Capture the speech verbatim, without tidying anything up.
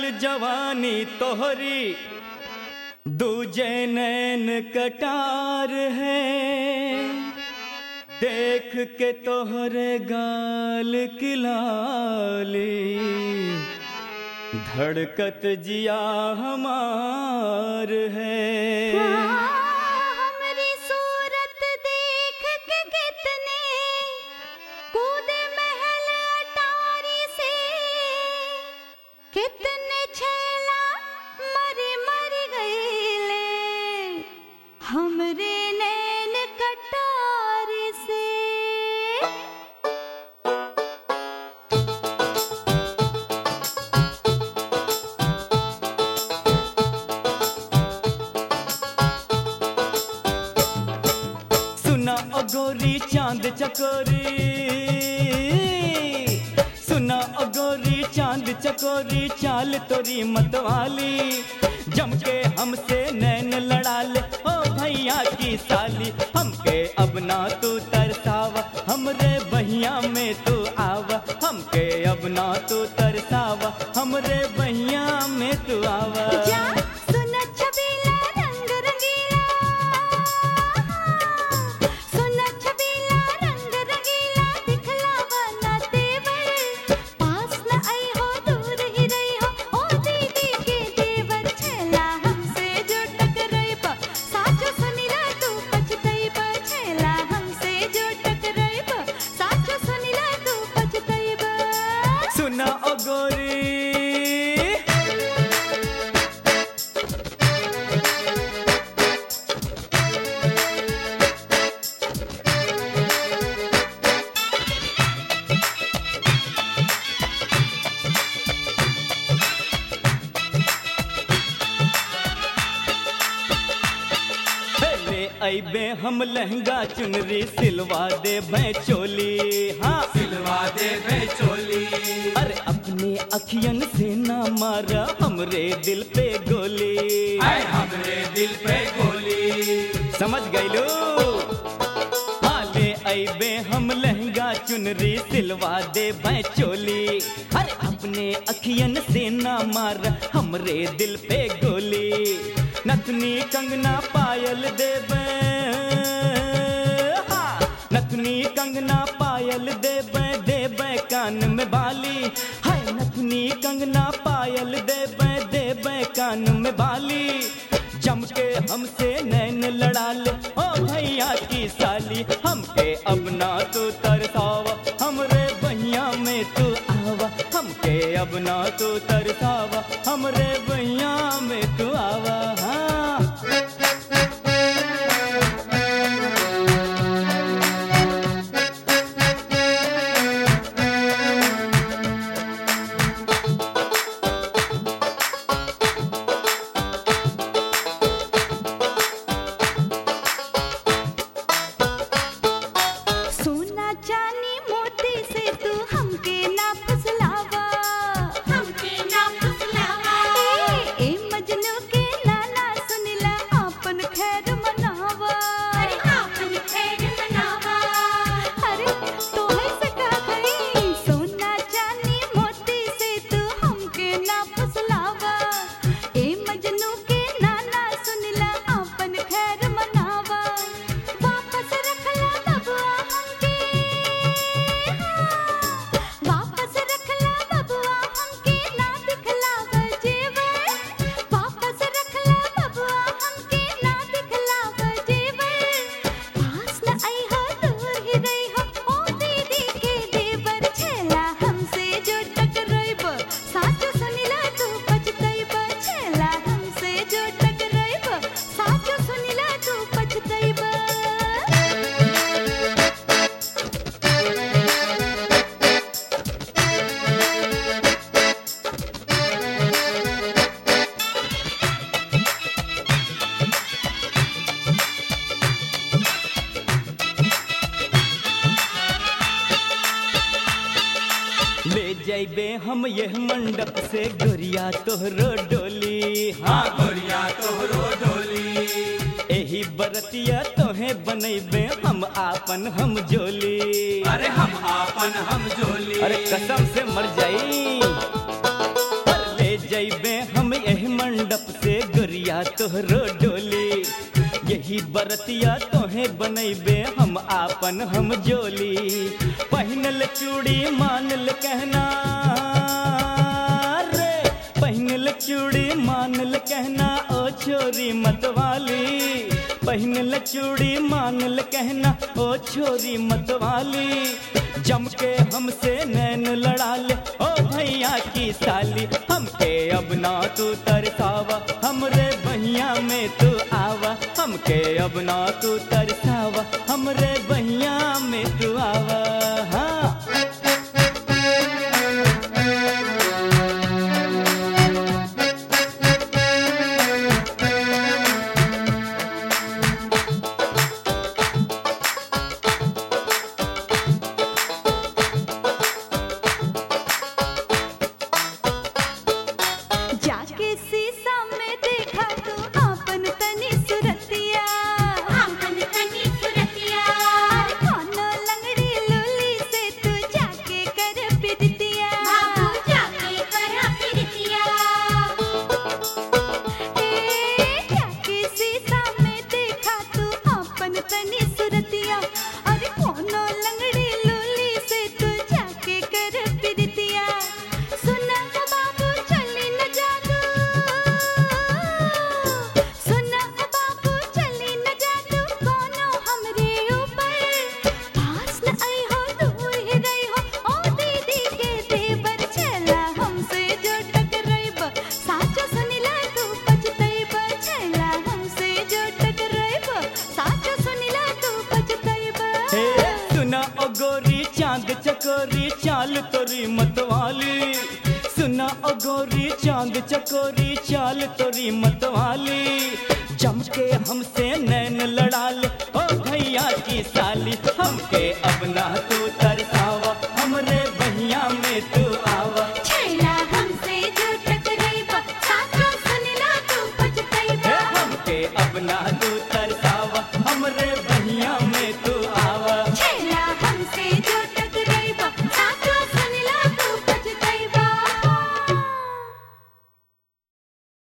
जवानी तोहरी दूजे नैन कटार है, देख के तोहरे गाल की लाली धड़कत जिया हमार है। हमरी सूरत देख के कितने कूदे महल अटारी से, कितने छेला मरी मरी गईले हमरे नैन कटारी से। सुना ओ गोरी चांद चकोरी, सुना ओ गोरी चांद चकोरी, चाल तोरी मतवाली जम के हमसे नैन लड़ा ले ओ भैया की साली। हमके अब ना तू तरसावा, हमरे बहिया में तू आवा, हमके अब ना तू तरसावा, हमरे बहिया में तू आवा। जा सुन छबीला रंग रंगीला, सुन छबीला रंग रंगीला, दिखलावा ना तेवर, पास न आई हो दूर ही रही हो ओ दीदी के देवर। छेला हमसे जो टकराई बा साचो सुनीला तू पछताई बा, छेला हमसे जो टकराई बा साचो सुनीला तू पछताई बा। सुना ओ गोरी अबे हम लहंगा चुनरी सिलवा दे भै चोली, हाँ सिलवा दे भै चोली। अरे अपने अखियन से ना मारा हमरे दिल पे गोली, हाय हमरे दिल पे गोली। समझ गईलो? हाँ ले अबे हम लहंगा चुनरी सिलवा दे भै चोली, अरे अपने अखियन से ना मारा हमरे दिल पे गोली। नथनी कंगना पायल देबे, हाँ नथनी कंगना पायल देबे, देबे कान में बाली, हाय नथनी कंगना पायल देबे, देबे कान में बाली। जम के हमसे नैन लड़ा ले ओ भैया की साली, हमके अब ना तू तरसावा, हमरे बहिया में तू आवा, हमके अब ना तू तरसावा, हमरे बहिया में तू आवा। हाँ सोना चांदी मोती से तू हमके ना फुसलावा, हमके ना फुसलावा। ए, ए मजनू के नाना सुनिला आपन खैर मनावा, अरे आपन खैर मनावा। अरे तोहे से का गई सोना चांदी मोती से तू हमके ना फुसलावा, ए मजनू के नाना सुनिला आपन खैर मनावा। वापस रखला बबुआ हमके, वापस रखला बबुआ हमके ना दिखलावा जेवर, वापस रखला बबुआ हमके ना दिखलावा जेवर। पास न आई हो दूर ही रही हो ओ दीदी के देवर, छेला हमसे जो टकराइब साचो सुनिला तू पछताइब, छेला हमसे जो टकराइब साचो सुनिला तू पछताइब। ले जाइबे हम यह मंडप से गोरिया तोहरो डोली, हाँ हाँ गोरिया तोहरो डोली। एही बरतिया तोहे बनैबे हम आपन हम जोली। अरे हम आपन हम जोली। अरे कसम से मर जाई। पर ले सजैबे हम एह मंडप से गोरिया तोहरो डोली। यही बरतिया तोहे बनैबे हम आपन हम जोली। पहिनल चूड़ी मानल कहना रे, पहिनल चूड़ी मानल कहना ओ छोरी मतवाली। पहिनल चूड़ी मानल कहना ओ छोरी मतवाली। जम के हमसे नैन लड़ा ले ओ भैया की साली। हमके अब ना तू तरसावा हमरे बहिया में तू आवा। हमके अब ना तू तरसावा हमरे बहिया में तू आवा। हाँ जाके शीशा में देखा तू आपन तनी सुरतिया। आपन तनी सुरतिया कोनो लंगड़ी लूली से तू जाके कर पिरतिया। बाबू जाके कर पिरतिया। ए जाके शीशा में देखा तू आपन तनी सुरतिया। अरे कोनो लंगड़ी लूली से तू जाके कर पिरतिया। सुना ओ बाबू चली न जादू, सुना ओ बाबू चली न जादू कोनो हमरे ऊपर। पास न आई हो दूर ही रही हो ओ दीदी के देवर। छेला हमसे जो टकराइब साचो सुनिला तू पछताइब। छेला हमसे जो टकराइब साचो सुनिला तू पछताइब। हे सुना ओ गोरी चांद चकोरी चाल तोरी मतवाली। सुना ओ गोरी चांद चकोरी चाल तोरी मतवाली। जम के हमसे नैन लड़ा ले ओ भैया की साली। हमके अब ना तू तरसावा हमरे बहिया में तू